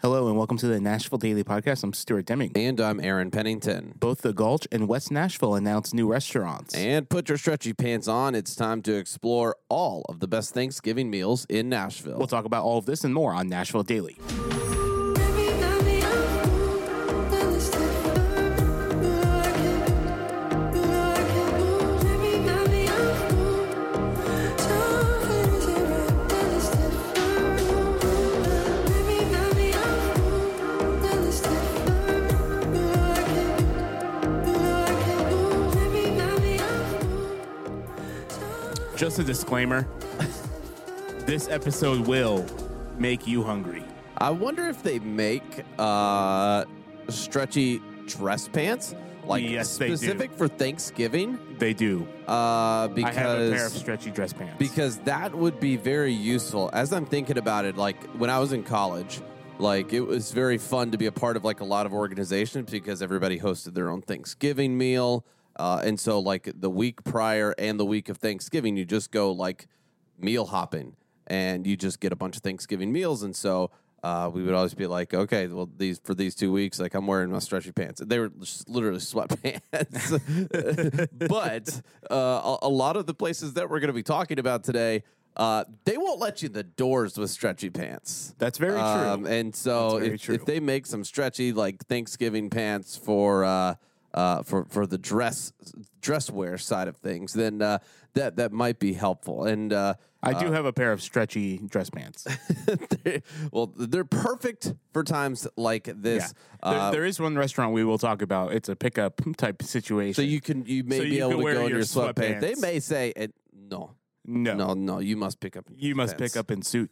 Hello and welcome to the Nashville Daily Podcast. I'm Stuart Deming. And I'm Aaron Pennington. Both the Gulch and West Nashville announced new restaurants. And put your stretchy pants on. It's time to explore all of the best Thanksgiving meals in Nashville. We'll talk about all of this and more on Nashville Daily. Just a disclaimer, this episode will make you hungry. I wonder if they make stretchy dress pants, like Yes, specific for Thanksgiving. They do. Because I have a pair of stretchy dress pants. Because that would be very useful. As I'm thinking about it, like when I was in college, like it was very fun to be a part of like a lot of organizations because everybody hosted their own Thanksgiving meal. And so like the week prior and the week of Thanksgiving, you just go like meal hopping and you just get a bunch of Thanksgiving meals. And so we would always be like, okay, well, for these 2 weeks, like I'm wearing my stretchy pants. They were just literally sweatpants. But a lot of the places that we're going to be talking about today, they won't let you in the doors with stretchy pants. That's very true. And so if they make some stretchy like Thanksgiving pants for the dress wear side of things, then that might be helpful. And I do have a pair of stretchy dress pants. they're perfect for times like this. Yeah. There is one restaurant we will talk about. It's a pickup type situation. So you may be able to go in your sweatpants. They may say no. You must pick up. You must pick up in suit.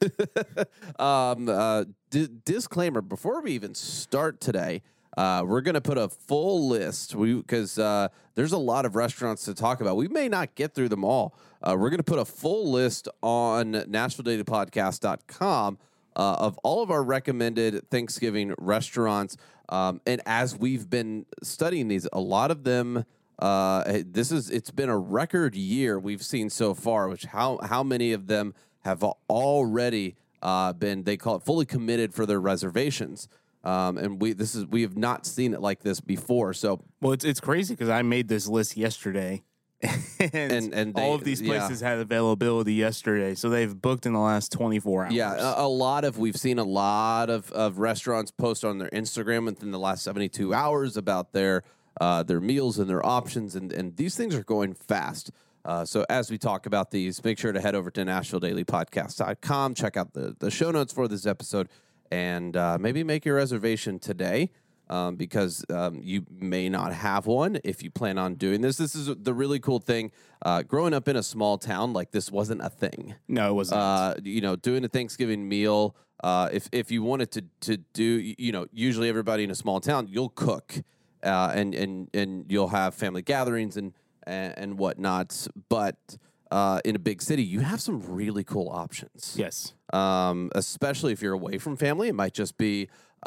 Disclaimer: before we even start today, we're going to put a full list because there's a lot of restaurants to talk about. We may not get through them all. We're going to put a full list on NashvilleDailyPodcast.com of all of our recommended Thanksgiving restaurants. And as we've been studying these, a lot of them, it's been a record year we've seen so far, which how many of them have already been, they call it fully committed for their reservations. And we have not seen it like this before. So, well, it's crazy because I made this list yesterday, and all of these places had availability yesterday, so they've booked in the last 24 hours. Yeah, we've seen a lot of restaurants post on their Instagram within the last 72 hours about their meals and their options, and these things are going fast. So as we talk about these, make sure to head over to NashvilleDailyPodcast.com, check out the show notes for this episode. And maybe make your reservation today because you may not have one if you plan on doing this. This is the really cool thing. Growing up in a small town, like this wasn't a thing. No, it wasn't. Doing a Thanksgiving meal, if you wanted to do, usually everybody in a small town, you'll cook and you'll have family gatherings and whatnot. But in a big city, you have some really cool options. Yes. Especially if you're away from family, it might just be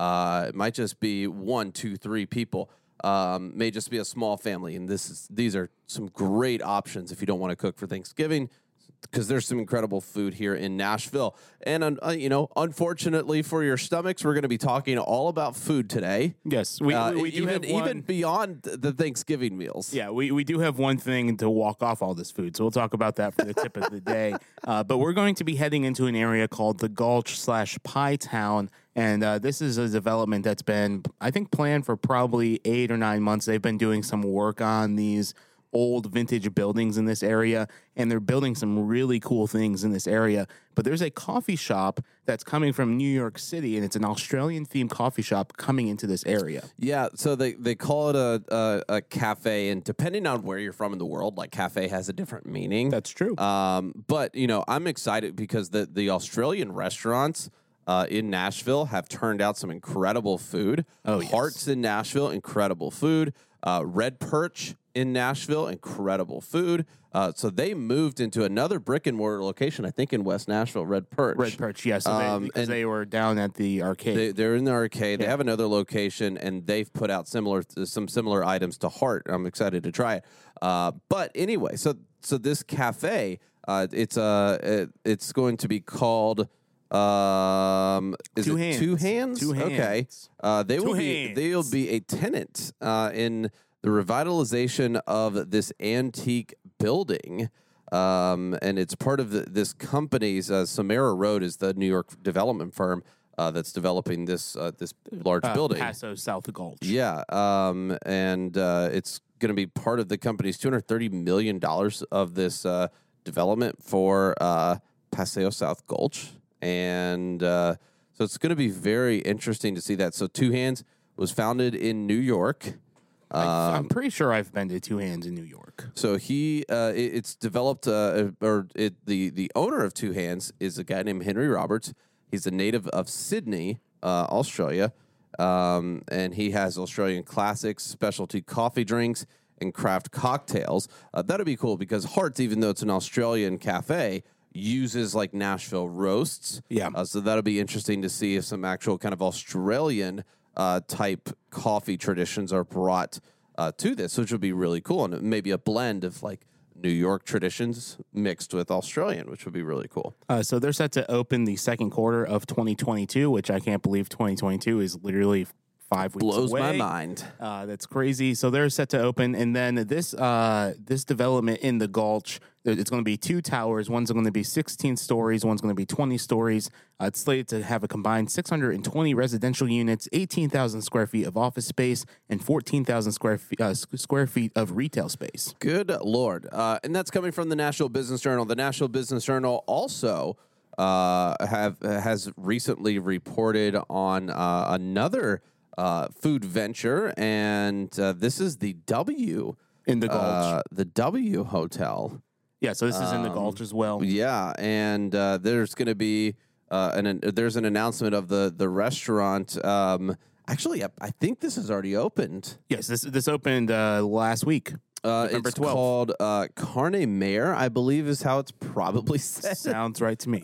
1, 2, 3 people. May just be a small family, and these are some great options if you don't want to cook for Thanksgiving, because there's some incredible food here in Nashville. And unfortunately for your stomachs, we're going to be talking all about food today. Yes, we do have one, even beyond the Thanksgiving meals. Yeah, we do have one thing to walk off all this food, so we'll talk about that for the tip of the day. But we're going to be heading into an area called the Gulch/Pie Town, and this is a development that's been, I think, planned for probably 8 or 9 months. They've been doing some work on these old vintage buildings in this area, and they're building some really cool things in this area. But there's a coffee shop that's coming from New York City, and it's an Australian-themed coffee shop coming into this area. Yeah, so they call it a cafe, and depending on where you're from in the world, like cafe has a different meaning. That's true. But, I'm excited because the Australian restaurants in Nashville have turned out some incredible food. Oh, yes. Hearts in Nashville, incredible food. Red Perch in Nashville, incredible food. So they moved into another brick and mortar location, I think in West Nashville, Red Perch. Red Perch, yes. Yeah, so they were down at the arcade. They're in the arcade. Yeah. They have another location, and they've put out some similar items to Heart. I'm excited to try it. But anyway, so this cafe, it's going to be called Is Two it Hands. Two Hands? Two Okay. Hands. They'll be a tenant in the revitalization of this antique building. And it's part of this company's Samara Road is the New York development firm that's developing this large building. Paso South Gulch. Yeah, and it's going to be part of the company's $230 million of this development for Paseo South Gulch. And so it's going to be very interesting to see that. So Two Hands was founded in New York. I'm pretty sure I've been to Two Hands in New York. So it's developed, the owner of Two Hands is a guy named Henry Roberts. He's a native of Sydney, Australia, and he has Australian classics, specialty coffee drinks, and craft cocktails. That'd be cool because Hearts, even though it's an Australian cafe, uses like Nashville roasts. Yeah. So that'll be interesting to see if some actual kind of Australian type coffee traditions are brought to this, which would be really cool. And maybe a blend of like New York traditions mixed with Australian, which would be really cool. So they're set to open the second quarter of 2022, which I can't believe 2022 is literally 5 weeks Blows away. my mind. That's crazy. So they're set to open, and then this development in the Gulch, it's going to be 2 towers. One's going to be 16 stories. One's going to be 20 stories. It's slated to have a combined 620 residential units, 18,000 square feet of office space, and 14,000 square feet of retail space. Good Lord. And that's coming from the National Business Journal. The National Business Journal also has recently reported on another food venture, and this is the W In the Gulch. the W Hotel. Yeah, so this is in the Gulch as well. Yeah, and there's going to be there's an announcement of the restaurant. Actually, I think this has already opened. Yes, this opened last week. November It's 12th. called Carne Mare, I believe is how it's probably said. Sounds right to me.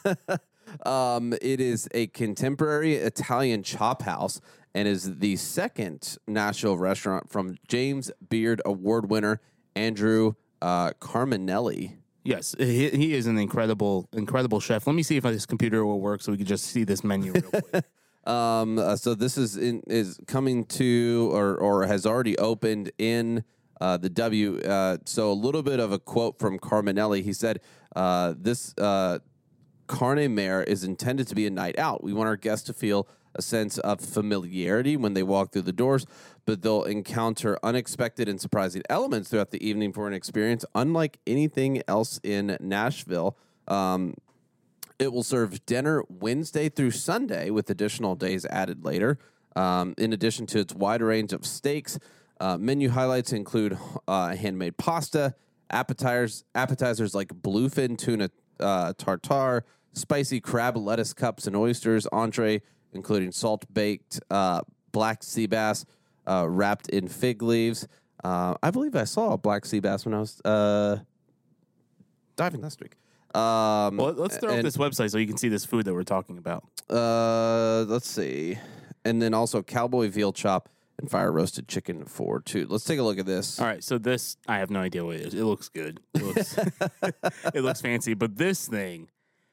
It is a contemporary Italian chop house and is the second Nashville restaurant from James Beard Award winner Andrew Carminelli. Yes, he is an incredible chef. Let me see if this computer will work so we can just see this menu real quick. So this is coming to or has already opened in the W. So a little bit of a quote from Carminelli. He said, "This Carne Mare is intended to be a night out. We want our guests to feel a sense of familiarity when they walk through the doors, but they'll encounter unexpected and surprising elements throughout the evening for an experience unlike anything else in Nashville." It will serve dinner Wednesday through Sunday with additional days added later. In addition to its wide range of steaks, menu highlights include handmade pasta, appetizers like bluefin tuna tartare, spicy crab lettuce cups and oysters, entree including salt-baked black sea bass wrapped in fig leaves. I believe I saw a black sea bass when I was diving last week. Well, let's throw up this website so you can see this food that we're talking about. Let's see. And then also cowboy veal chop and fire roasted chicken for 2. Let's take a look at this. All right, so this, I have no idea what it is. It looks good. It looks, it looks fancy, but this thing,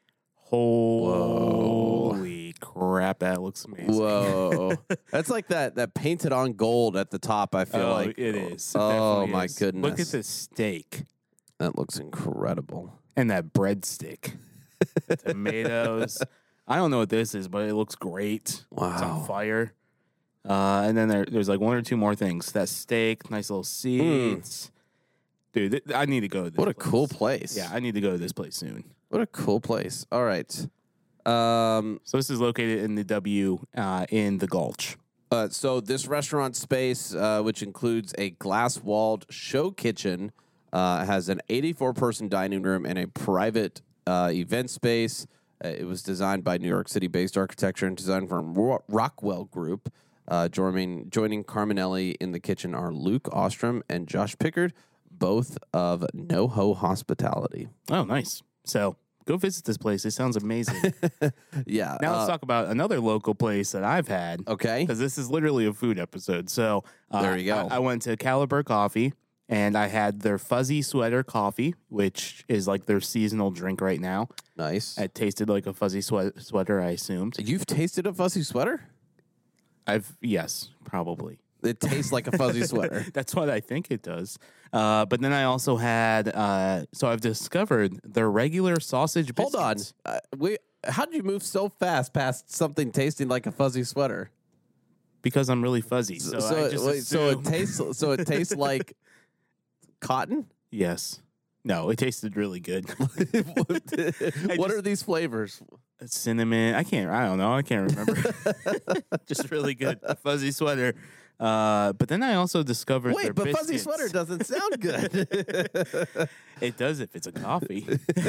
holy crap, that looks amazing. Whoa. That's like that painted on gold at the top, I feel like. It is. It Oh, definitely my is. goodness. Look at this steak That looks incredible. and that breadstick. Tomatoes. I don't know what this is, but it looks great. It's Wow. on fire. And then there's like 1 or 2 more things. That steak, nice little seeds. Dude, I need to go to this What a place. cool place. Yeah, I need to go to this place soon. What a cool place. All right. So this is located in the W in the Gulch. So this restaurant space, which includes a glass-walled show kitchen, has an 84-person dining room and a private event space. It was designed by New York City-based architecture and design firm Rockwell Group. Joining Carminelli in the kitchen are Luke Ostrom and Josh Pickard, both of NoHo Hospitality. Oh, nice. So go visit this place. It sounds amazing. Yeah. Now let's talk about another local place that I've had. Okay. Because this is literally a food episode. So There you go. I went to Caliber Coffee. and I had their fuzzy sweater coffee, which is like their seasonal drink right now. Nice. It tasted like a fuzzy sweater, I assumed. You've tasted a fuzzy sweater? Yes, probably. It tastes like a fuzzy sweater. That's what I think it does. But then I also had, so I've discovered their regular sausage biscuits. Hold on. How did you move so fast past something tasting like a fuzzy sweater? Because I'm really fuzzy. So it tastes like cotton? Yes. No, it tasted really good. What are these flavors? Cinnamon. I don't know. I can't remember. Just really good. A fuzzy sweater. But then I also discovered their biscuits. Fuzzy sweater doesn't sound good. It does if it's a coffee.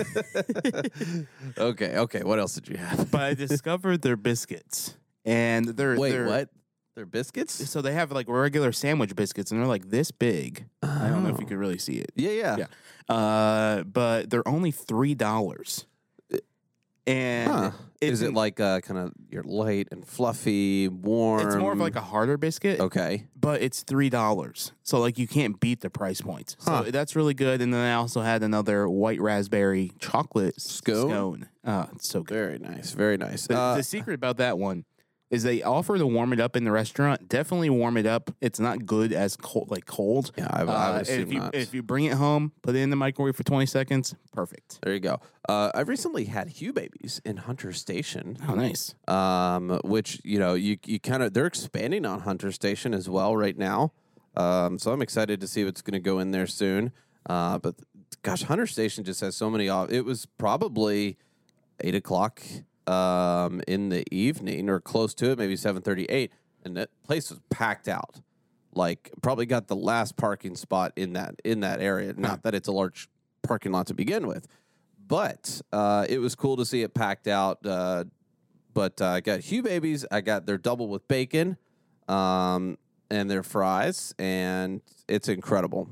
Okay. What else did you have? But I discovered their biscuits. And they're what? They're biscuits? So they have like regular sandwich biscuits, and they're like this big. I don't know if you could really see it. Yeah. But they're only $3. And is it like kind of you're light and fluffy, warm? It's more of like a harder biscuit. Okay. But it's $3. So like you can't beat the price point. So that's really good. And then I also had another white raspberry chocolate scone. It's so good. Very nice. Very nice. The secret about that one is they offer to warm it up in the restaurant. Definitely warm it up. It's not good as cold. Yeah, I would assume not. If you bring it home, put it in the microwave for 20 seconds, perfect. There you go. I recently had Hugh Babies in Hunter Station. Oh, nice. Which, you kind of, they're expanding on Hunter Station as well right now. So I'm excited to see what's going to go in there soon. But gosh, Hunter Station just has so many. It was probably 8 o'clock in the evening or close to it, maybe 7:38, and that place was packed out. Like probably got the last parking spot in that area. Not that it's a large parking lot to begin with, but it was cool to see it packed out. But I got Hugh Babies. I got their double with bacon, and their fries, and it's incredible.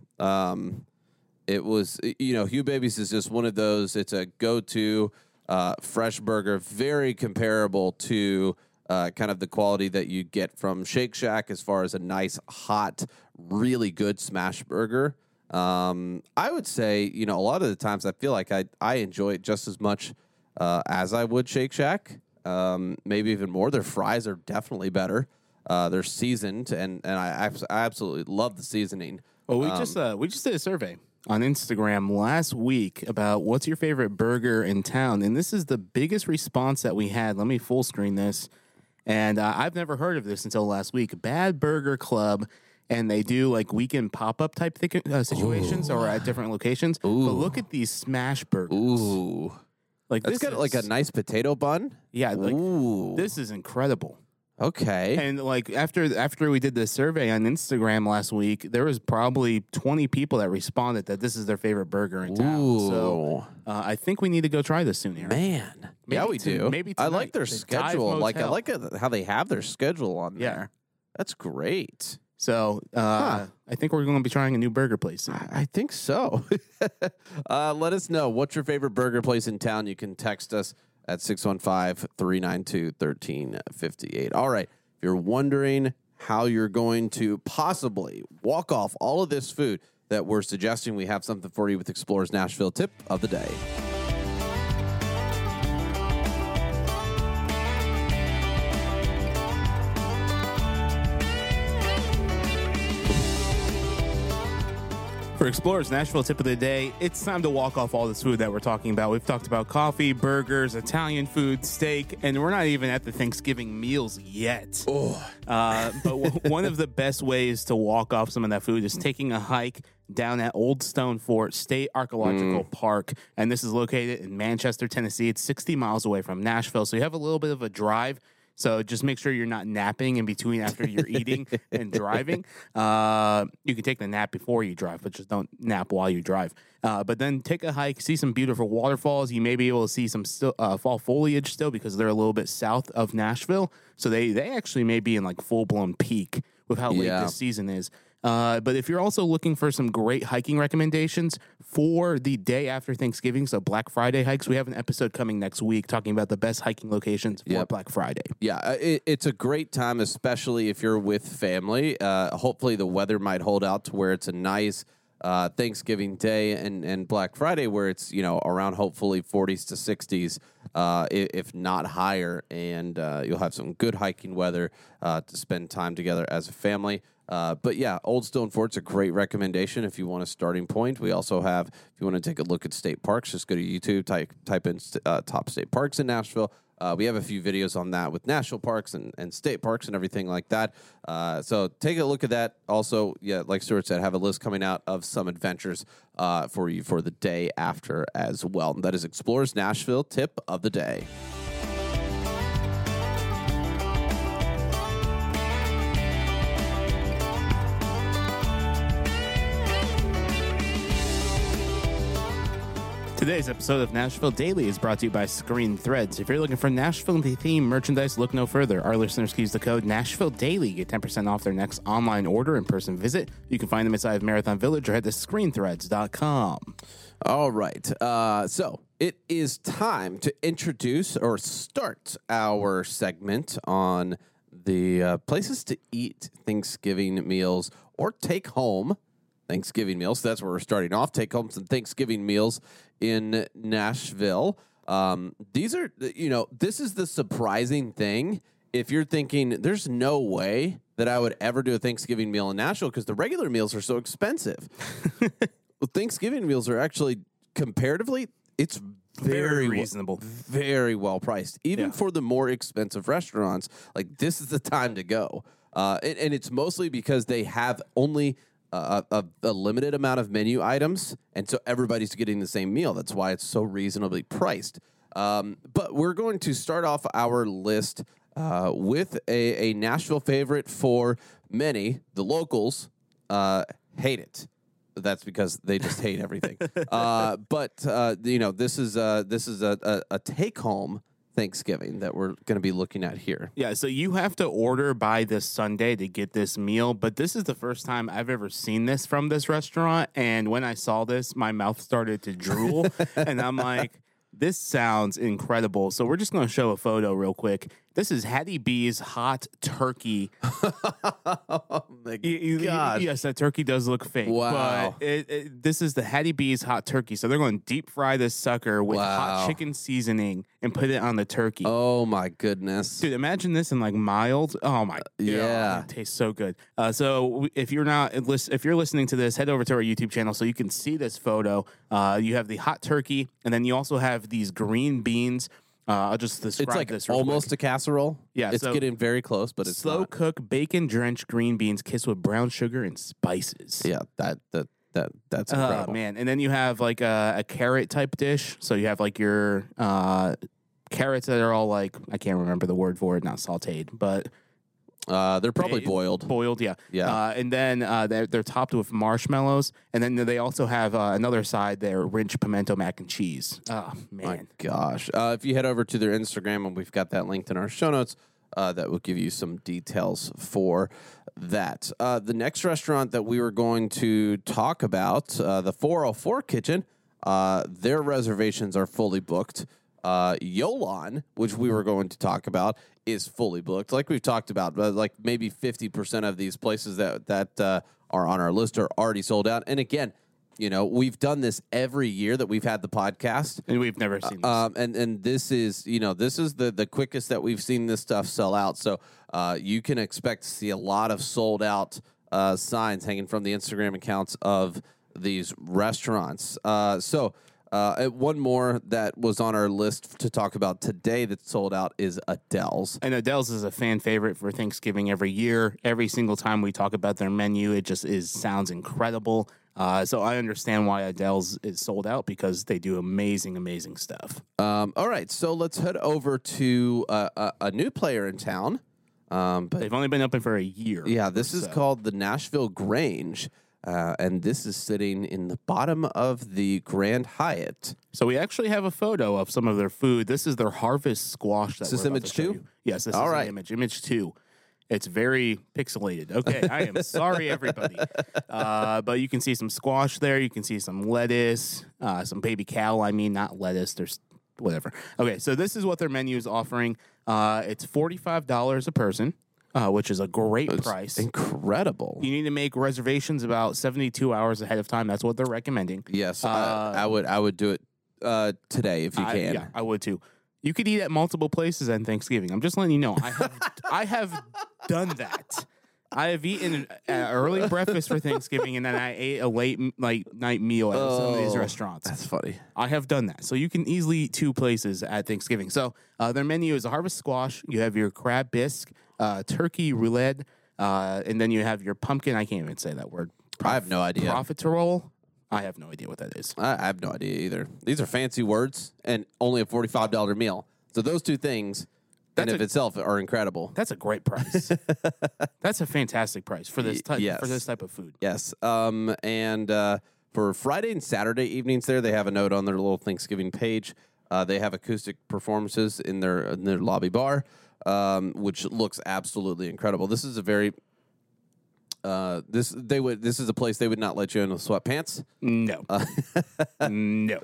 It was, Hugh Babies is just one of those. It's a go-to. Fresh burger, very comparable to kind of the quality that you get from Shake Shack as far as a nice, hot, really good smash burger. I would say, a lot of the times I feel like I enjoy it just as much as I would Shake Shack, maybe even more. Their fries are definitely better. They're seasoned, and I absolutely love the seasoning. Well, we just did a survey on Instagram last week about what's your favorite burger in town, and this is the biggest response that we had. Let me full screen this, and I've never heard of this until last week. Bad Burger Club, and they do like weekend pop-up type situations or at different locations. Ooh. But look at these smash burgers. Ooh, like that's got like a nice potato bun. Yeah, like ooh. This is incredible. Okay. And like after we did the survey on Instagram last week, there was probably 20 people that responded that this is their favorite burger in town. Ooh. So I think we need to go try this soon, Aaron. Man. Yeah, we do. Maybe I tonight. like their The schedule. Dive Like I Motel. like how they have their schedule on Yeah. there. That's great. So I think we're going to be trying a new burger place soon. I think so. Let us know what's your favorite burger place in town. You can text us at 615-392-1358. All right. If you're wondering how you're going to possibly walk off all of this food that we're suggesting, we have something for you with Explorers Nashville tip of the day. For Explorers Nashville tip of the day, it's time to walk off all this food that we're talking about. We've talked about coffee, burgers, Italian food, steak, and we're not even at the Thanksgiving meals yet. But one of the best ways to walk off some of that food is taking a hike down at Old Stone Fort State Archaeological Park. And this is located in Manchester, Tennessee. It's 60 miles away from Nashville. So you have a little bit of a drive. So just make sure you're not napping in between after you're eating and driving. You can take the nap before you drive, but just don't nap while you drive. But then take a hike, see some beautiful waterfalls. You may be able to see some fall foliage still because they're a little bit south of Nashville. So they actually may be in like full-blown peak with how late this season is. But if you're also looking for some great hiking recommendations for the day after Thanksgiving, so Black Friday hikes, we have an episode coming next week talking about the best hiking locations for Black Friday. Yeah, it's a great time, especially if you're with family. Hopefully the weather might hold out to where it's a nice Thanksgiving Day and Black Friday, where it's around hopefully 40s to 60s, if not higher, and you'll have some good hiking weather to spend time together as a family. But yeah, Old Stone Fort's a great recommendation if you want a starting point. We also have, if you want to take a look at state parks, just go to YouTube, type in top state parks in Nashville. We have a few videos on that with national parks and state parks and everything like that. So take a look at that. Also, yeah, like Stuart said, have a list coming out of some adventures for you for the day after as well. And that is Explorers Nashville tip of the day. Today's episode of Nashville Daily is brought to you by Screen Threads. If you're looking for Nashville-themed merchandise, look no further. Our listeners can use the code Nashville Daily, get 10% off their next online order in-person visit. You can find them inside of Marathon Village or head to screenthreads.com. All right. So it is time to introduce or start our segment on the places to eat Thanksgiving meals or take home Thanksgiving meals. That's where we're starting off. Take home some Thanksgiving meals in Nashville. These are, this is the surprising thing. If you're thinking, there's no way that I would ever do a Thanksgiving meal in Nashville because the regular meals are so expensive. Well, Thanksgiving meals are actually, comparatively, it's Very reasonable. Very well priced. Even for the more expensive restaurants, like this is the time to go. And it's mostly because they have only a limited amount of menu items, and so everybody's getting the same meal. That's why it's so reasonably priced. But we're going to start off our list with a Nashville favorite for many. The locals hate it. That's because they just hate everything. But this is a take home Thanksgiving that we're going to be looking at here. Yeah, so you have to order by this Sunday to get this meal, but this is the first time I've ever seen this from this restaurant, and when I saw this, my mouth started to drool, and I'm like, this sounds incredible. So we're just going to show a photo real quick. This is Hattie B's hot turkey. Oh my gosh. Yes, that turkey does look fake. Wow. But this is the Hattie B's hot turkey. So they're going to deep fry this sucker with hot chicken seasoning and put it on the turkey. Oh my goodness. Dude, imagine this in like mild. Oh my god. Yeah. It tastes so good. So if you're listening to this, head over to our YouTube channel so you can see this photo. You have the hot turkey, and then you also have these green beans. I'll just describe it's like this real almost quick. a casserole. Yeah, it's getting very close, but it's slow not. cook bacon drenched green beans kissed with brown sugar and spices. Yeah, that's incredible. Oh man, and then you have like a carrot type dish. So you have like your carrots that are all like, I can't remember the word for it, not sautéed, but They're probably boiled. Boiled, yeah. Yeah. And then they're topped with marshmallows. And then they also have another side there, ranch pimento mac and cheese. Oh, man. My gosh. If you head over to their Instagram, and we've got that linked in our show notes, that will give you some details for that. The next restaurant that we were going to talk about, the 404 Kitchen, their reservations are fully booked. Yolan, which we were going to talk about, is fully booked. Like we've talked about, like maybe 50% of these places that are on our list are already sold out. And again, you know, we've done this every year that we've had the podcast, and we've never seen this. And this is, you know, this is the quickest that we've seen this stuff sell out. So you can expect to see a lot of sold out signs hanging from the Instagram accounts of these restaurants. One more that was on our list to talk about today that's sold out is Adele's. And Adele's is a fan favorite for Thanksgiving every year. Every single time we talk about their menu, it just sounds incredible. So I understand why Adele's is sold out, because they do amazing, amazing stuff. All right, so let's head over to a new player in town. But they've only been open for a year. Yeah, this is called the Nashville Grange. And this is sitting in the bottom of the Grand Hyatt. So we actually have a photo of some of their food. This is their harvest squash. Is this image 2? Yes, this All is right. image 2. It's very pixelated. Okay, I am sorry, everybody. But you can see some squash there. You can see some lettuce, some baby cow. I mean, not lettuce. There's whatever. Okay, so this is what their menu is offering. It's $45 a person. which is a great It's price. incredible. You need to make reservations about 72 hours ahead of time. That's what they're recommending. Yes, I would do it today if you can. Yeah, I would too. You could eat at multiple places on Thanksgiving. I'm just letting you know. I have done that. I have eaten an early breakfast for Thanksgiving, and then I ate a late night meal at some of these restaurants. That's funny. I have done that. So you can easily eat two places at Thanksgiving. So their menu is a harvest squash. You have your crab bisque, turkey roulette, and then you have your pumpkin. I can't even say that word. I have no idea. Profiterole. I have no idea what that is. I have no idea either. These are fancy words and only a $45 meal. So those two things in of itself are incredible. That's a great price. That's a fantastic price for this type of food. Yes. And for Friday and Saturday evenings there, they have a note on their little Thanksgiving page. They have acoustic performances in their lobby bar, which looks absolutely incredible. This is a very this is a place they would not let you in with sweatpants. No. No.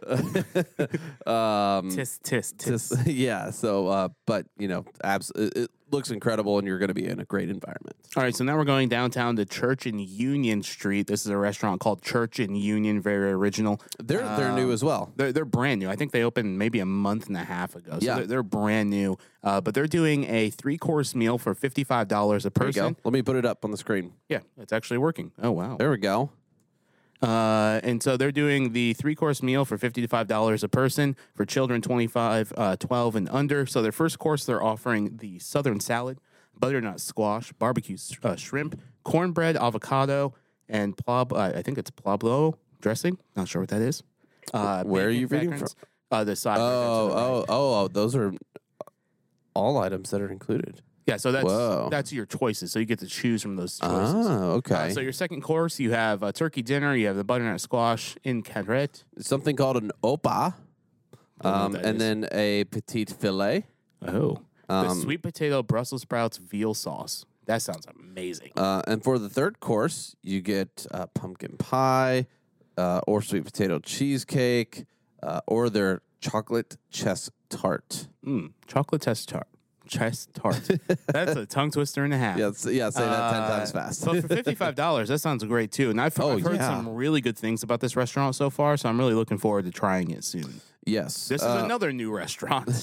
Tis. Yeah. So, but it looks incredible, and you're going to be in a great environment. All right. So now we're going downtown to Church and Union Street. This is a restaurant called Church and Union. Very original. They're new as well. They're brand new. I think they opened maybe a month and a half ago. So Yeah. they're brand new. But they're doing a 3-course meal for $55 a There you person. go. Let me put it up on the screen. Yeah, it's actually working. Oh wow. There we go. And so they're doing the 3-course meal for $55 a person for children 12 and under. So their first course, they're offering the Southern salad, butternut squash, barbecue shrimp, cornbread, avocado, and I think it's Pablo dressing. Not sure what that is. Where are you reading from? The side. Those are all items that are included. Yeah, so that's your choices. So you get to choose from those choices. Oh, okay. So your second course, you have a turkey dinner. You have the butternut squash in carrette. Something called an opa, and then a petite filet. Oh, the sweet potato Brussels sprouts veal sauce. That sounds amazing. And for the third course, you get pumpkin pie, or sweet potato cheesecake, or their chocolate chess tart. Chocolate chest tart. That's a tongue twister and a half. Say that 10 times fast. But for $55, that sounds great too. And I've heard some really good things about this restaurant so far, so I'm really looking forward to trying it soon. Yes. This is another new restaurant.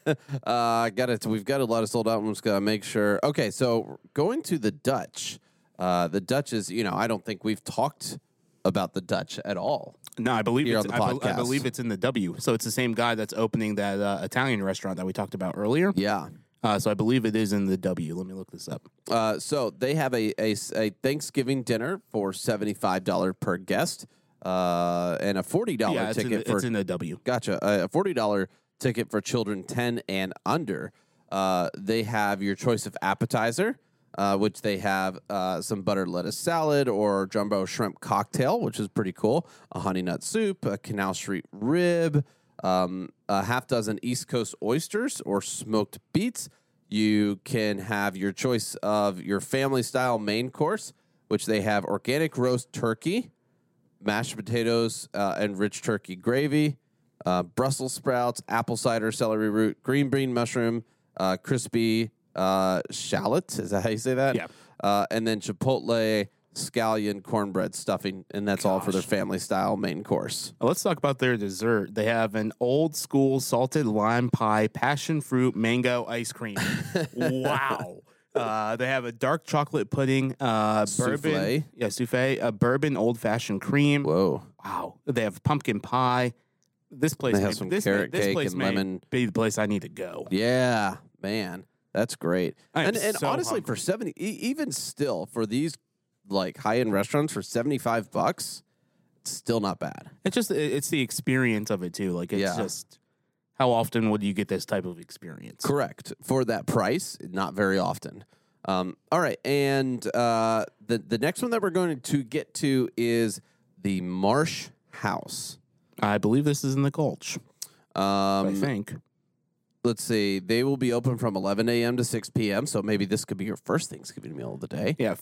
We've got a lot of sold out. I'm just going to make sure. Okay, so going to the Dutch. The Dutch is, I don't think we've talked about the Dutch at all. No, I believe Here it's on the podcast. I believe it's in the W. So it's the same guy that's opening that Italian restaurant that we talked about earlier. Yeah. So I believe it is in the W. Let me look this up. So they have a Thanksgiving dinner for $75 per guest, and a $40 ticket it's in the W. Gotcha. A $40 ticket for children 10 and under. They have your choice of appetizer, which they have some buttered lettuce salad or jumbo shrimp cocktail, which is pretty cool. A honey nut soup, a Canal Street rib, a half dozen East Coast oysters or smoked beets. You can have your choice of your family style main course, which they have organic roast turkey, mashed potatoes, and rich turkey gravy, Brussels sprouts, apple cider, celery root, green bean mushroom, crispy shallot. Is that how you say that? Yeah. And then chipotle, scallion, cornbread stuffing, and that's all for their family style main course. Let's talk about their dessert. They have an old school salted lime pie, passion fruit, mango ice cream. Wow. They have a dark chocolate pudding, bourbon, souffle, a bourbon old fashioned cream. Whoa. Wow. They have pumpkin pie. This place They have some carrot cake and lemon. Be the place I need to go. Yeah, man, that's great. And so honestly, hungry. for 70, even still for these like high end restaurants for $75, it's still not bad. It's the experience of it too. Like it's just how often would you get this type of experience? Correct. For that price, not very often. All right, and the next one that we're going to get to is the Marsh House. I believe this is in the Gulch. I think. Let's see. They will be open from 11 a.m. to 6 p.m., so maybe this could be your first Thanksgiving meal of the day. Yeah,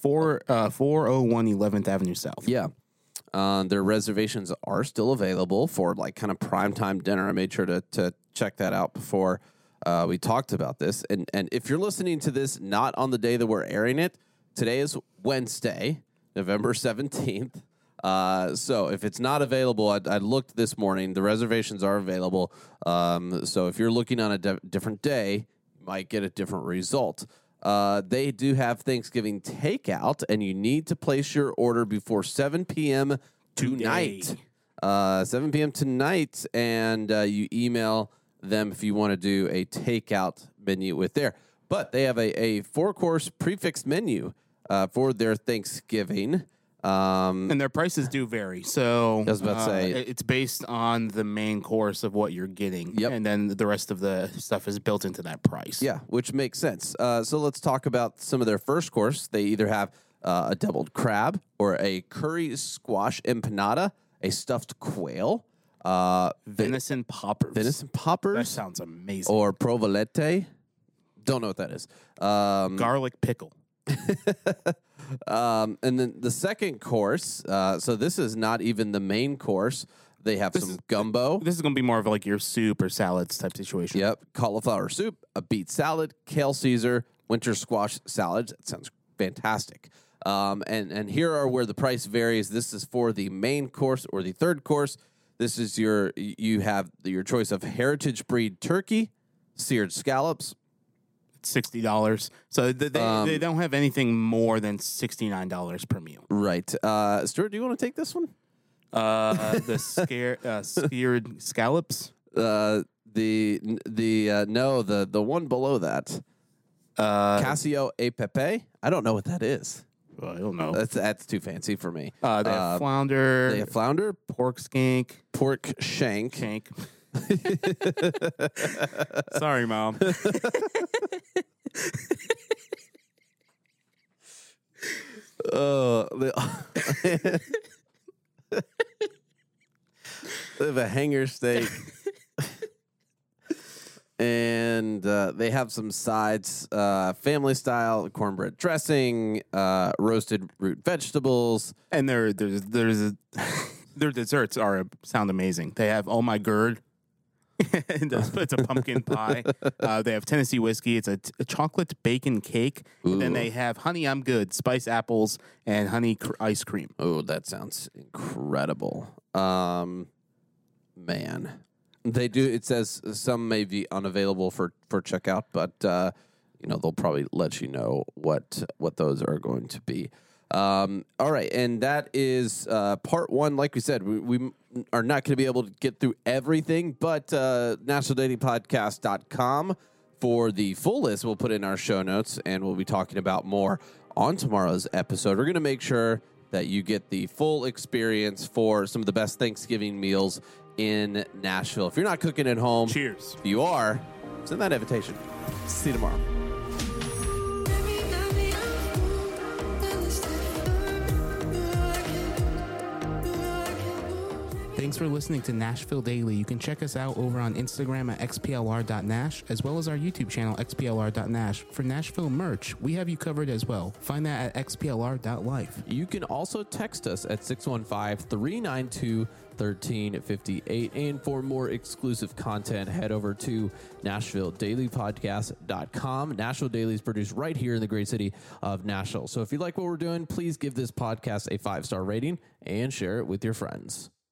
401 11th Avenue South. Yeah. Their reservations are still available for like kind of primetime dinner. I made sure to check that out before. We talked about this. And if you're listening to this not on the day that we're airing it, today is Wednesday, November 17th. So if it's not available, I looked this morning. The reservations are available. So if you're looking on a different day, you might get a different result. They do have Thanksgiving takeout, and you need to place your order before 7 p.m. tonight. 7 p.m. tonight, and you email them if you want to do a takeout menu with there. But they have a 4-course prefix menu for their Thanksgiving. And their prices do vary. So I was about to say, it's based on the main course of what you're getting. Yep. And then the rest of the stuff is built into that price. yeah, which makes sense. So let's talk about some of their first course. They either have a deviled crab or a curry squash empanada, a stuffed quail, Venison poppers. venison That poppers, sounds amazing. or provolette. Don't know what that is. Garlic pickle. And then the second course, so this is not even the main course. They have some gumbo. This is going to be more of like your soup or salads type situation. Yep, cauliflower soup, a beet salad, kale Caesar, winter squash salad. That sounds fantastic. And here are where the price varies. This is for the main course or the third course. This is you have your choice of heritage breed turkey, seared scallops. $60. So they don't have anything more than $69 per meal. Right. Stuart, do you want to take this one? The skewered scallops. The one below that. Casio e pepe. I don't know what that is. Well, I don't know. That's too fancy for me. They have flounder. They have flounder, pork skink. pork shank. Shank. Sorry, Mom. They have a hanger steak. And they have some sides, family style, cornbread dressing, roasted root vegetables. And their desserts sound amazing. They have Oh My Gird. It's a pumpkin pie. They have Tennessee whiskey. It's a chocolate bacon cake. And then they have Honey I'm Good, spice apples, and honey ice cream. Oh, that sounds incredible. Man. They do. It says some may be unavailable for checkout, but they'll probably let you know what those are going to be. All right, and that is part one. Like we said, we are not going to be able to get through everything, but nationaldailypodcast.com for the full list. We'll put in our show notes, and we'll be talking about more on tomorrow's episode. We're going to make sure that you get the full experience for some of the best Thanksgiving meals in Nashville. If you're not cooking at home, Cheers. If you are, send that invitation. See you tomorrow. Thanks for listening to Nashville Daily. You can check us out over on Instagram at xplr.nash, as well as our YouTube channel, xplr.nash. For Nashville merch, we have you covered as well. Find that at xplr.life. You can also text us at 615-392-1358. And for more exclusive content, head over to NashvilleDailyPodcast.com. Nashville Daily is produced right here in the great city of Nashville. So if you like what we're doing, please give this podcast a 5-star rating and share it with your friends.